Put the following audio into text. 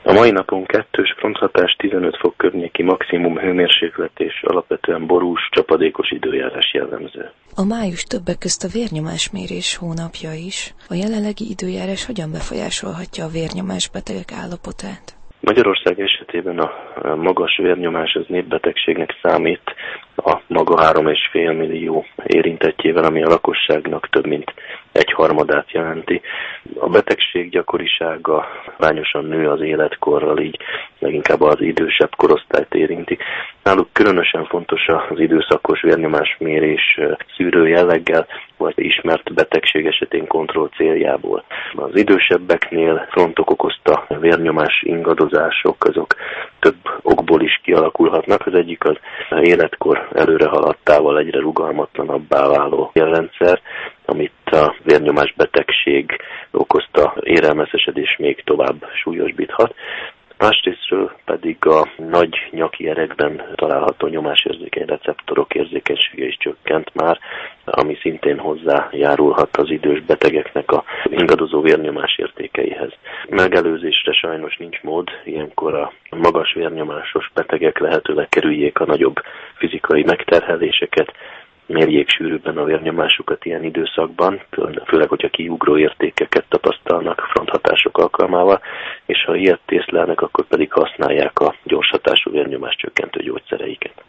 A mai napon kettős fronthatás, 15 fok környéki maximum hőmérséklet és alapvetően borús, csapadékos időjárás jellemző. A május többek közt a vérnyomásmérés hónapja is. A jelenlegi időjárás hogyan befolyásolhatja a vérnyomásbetegek állapotát? Magyarország esetében a magas vérnyomás az népbetegségnek számít a maga 3,5 millió érintettjével, ami a lakosságnak több mint 1/3 jelenti. A betegség gyakorisága arányosan nő az életkorral, így leginkább az idősebb korosztályt érinti. Náluk különösen fontos az időszakos vérnyomásmérés szűrő jelleggel, vagy ismert betegség esetén kontroll céljából. Az idősebbeknél frontok okozta vérnyomás ingadozások, azok több okból is kialakulhatnak. Az egyik az életkor előre haladtával egyre rugalmatlanabbá váló jelrendszer, amit a vérnyomás betegség okozta érelmeszesedés még tovább súlyosbíthat. Másrésztről pedig a nagy nyaki erekben található nyomásérzékeny receptorok érzékenysége is csökkent már, ami szintén hozzájárulhat az idős betegeknek a ingadozó vérnyomás értékeihez. Megelőzésre sajnos nincs mód, ilyenkor a magas vérnyomásos betegek lehetőleg kerüljék a nagyobb fizikai megterheléseket, mérjék sűrűbben a vérnyomásukat ilyen időszakban, főleg, hogyha kiugró értékeket tapasztalnak fronthatások alkalmával, és ha ilyet észlelnek, akkor pedig használják a gyorshatású vérnyomás csökkentő gyógyszereiket.